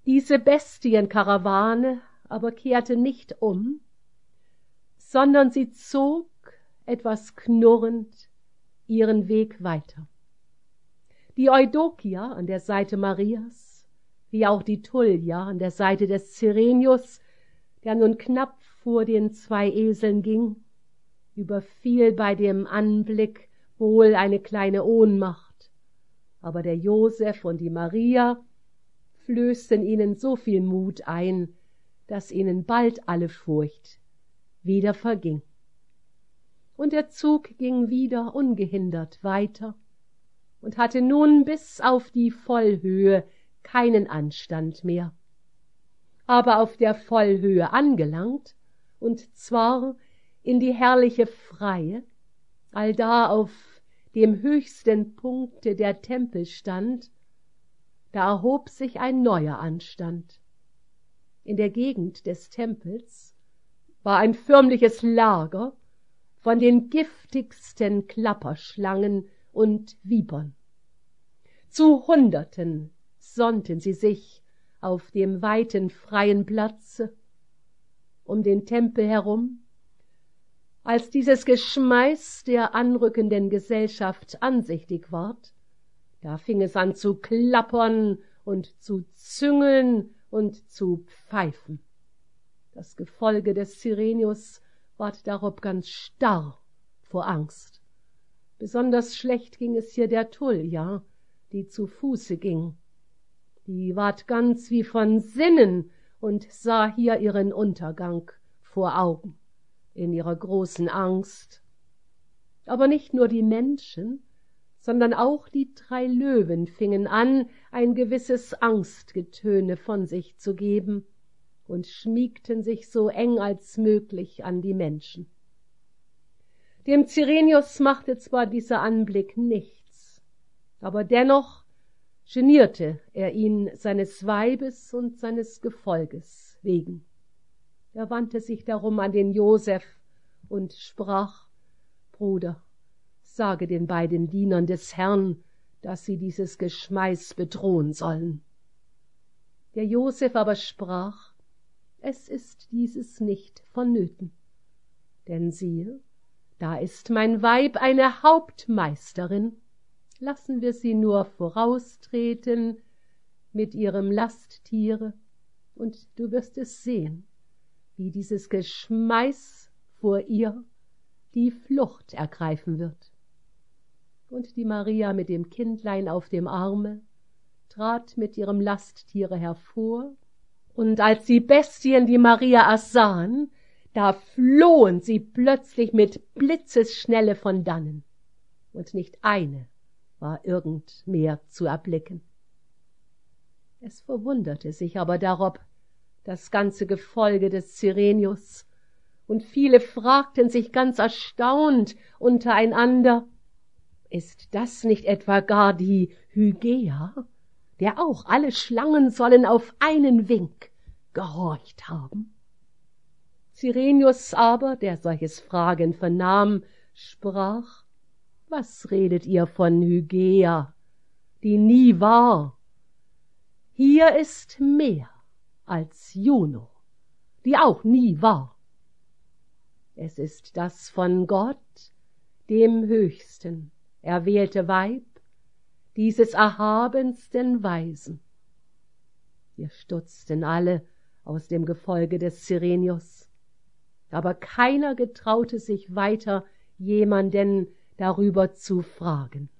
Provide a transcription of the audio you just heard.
Diese Bestienkarawane aber kehrte nicht um, sondern sie zog, etwas knurrend, ihren Weg weiter. Die Eudokia an der Seite Marias, wie auch die Tullia an der Seite des Cyrenius, der nun knapp vor den 2 Eseln ging, überfiel bei dem Anblick wohl eine kleine Ohnmacht, aber der Joseph und die Maria flößten ihnen so viel Mut ein, dass ihnen bald alle Furcht wieder verging. Und der Zug ging wieder ungehindert weiter und hatte nun bis auf die Vollhöhe keinen Anstand mehr. Aber auf der Vollhöhe angelangt, und zwar in die herrliche Freie, allda auf dem höchsten Punkte der Tempel stand, da erhob sich ein neuer Anstand. In der Gegend des Tempels war ein förmliches Lager von den giftigsten Klapperschlangen und Vipern. Zu Hunderten sonnten sie sich auf dem weiten freien Platze um den Tempel herum. Als dieses Geschmeiß der anrückenden Gesellschaft ansichtig ward, da fing es an zu klappern und zu züngeln und zu pfeifen. Das Gefolge des Cyrenius ward darob ganz starr vor Angst. Besonders schlecht ging es hier der Tullia, die zu Fuße ging. Die ward ganz wie von Sinnen und sah hier ihren Untergang vor Augen in ihrer großen Angst. Aber nicht nur die Menschen, sondern auch die 3 Löwen fingen an, ein gewisses Angstgetöne von sich zu geben und schmiegten sich so eng als möglich an die Menschen. Dem Cyrenius machte zwar dieser Anblick nichts, aber dennoch genierte er ihn seines Weibes und seines Gefolges wegen. Er wandte sich darum an den Joseph und sprach: Bruder, sage den beiden Dienern des Herrn, dass sie dieses Geschmeiß bedrohen sollen. Der Joseph aber sprach: Es ist dieses nicht vonnöten, denn siehe, da ist mein Weib eine Hauptmeisterin, lassen wir sie nur voraustreten mit ihrem Lasttiere, und du wirst es sehen, wie dieses Geschmeiß vor ihr die Flucht ergreifen wird. Und die Maria mit dem Kindlein auf dem Arme trat mit ihrem Lasttiere hervor, und als die Bestien die Maria ersahen, da flohen sie plötzlich mit Blitzesschnelle von dannen, und nicht eine war irgend mehr zu erblicken. Es verwunderte sich aber darob das ganze Gefolge des Cyrenius, und viele fragten sich ganz erstaunt untereinander: Ist das nicht etwa gar die Hygäa, der auch alle Schlangen sollen auf einen Wink gehorcht haben? Cyrenius aber, der solches Fragen vernahm, sprach: Was redet ihr von Hygäa, die nie war? Hier ist mehr als Juno, die auch nie war. Es ist das von Gott, dem Höchsten, erwählte Weib, dieses erhabensten Weisen. Wir stutzten alle aus dem Gefolge des Cyrenius, aber keiner getraute sich weiter, jemanden darüber zu fragen.